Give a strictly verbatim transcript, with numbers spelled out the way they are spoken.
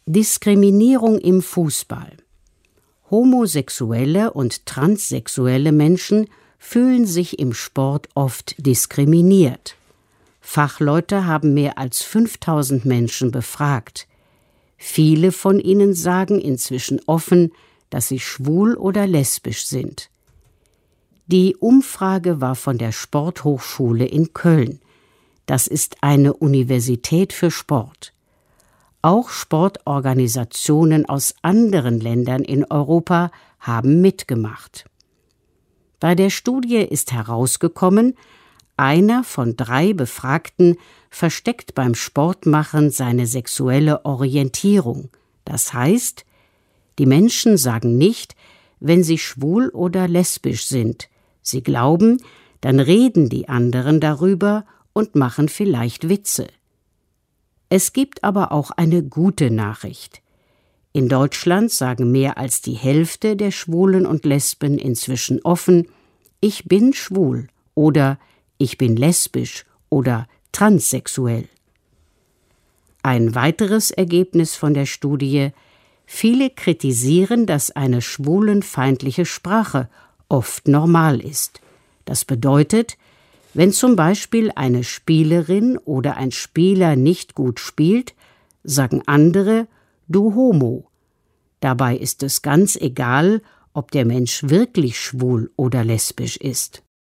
Diskriminierung im Fußball. Homosexuelle und transsexuelle Menschen fühlen sich im Sport oft diskriminiert. Fachleute haben mehr als fünftausend Menschen befragt. Viele von ihnen sagen inzwischen offen, dass sie schwul oder lesbisch sind. Die Umfrage war von der Sporthochschule in Köln. Das ist eine Universität für Sport. Auch Sportorganisationen aus anderen Ländern in Europa haben mitgemacht. Bei der Studie ist herausgekommen, einer von drei Befragten versteckt beim Sportmachen seine sexuelle Orientierung. Das heißt, die Menschen sagen nicht, wenn sie schwul oder lesbisch sind. Sie glauben, dann reden die anderen darüber und machen vielleicht Witze. Es gibt aber auch eine gute Nachricht. In Deutschland sagen mehr als die Hälfte der Schwulen und Lesben inzwischen offen, ich bin schwul oder ich bin lesbisch oder transsexuell. Ein weiteres Ergebnis von der Studie: Viele kritisieren, dass eine schwulenfeindliche Sprache oft normal ist. Das bedeutet, wenn zum Beispiel eine Spielerin oder ein Spieler nicht gut spielt, sagen andere, du Homo. Dabei ist es ganz egal, ob der Mensch wirklich schwul oder lesbisch ist.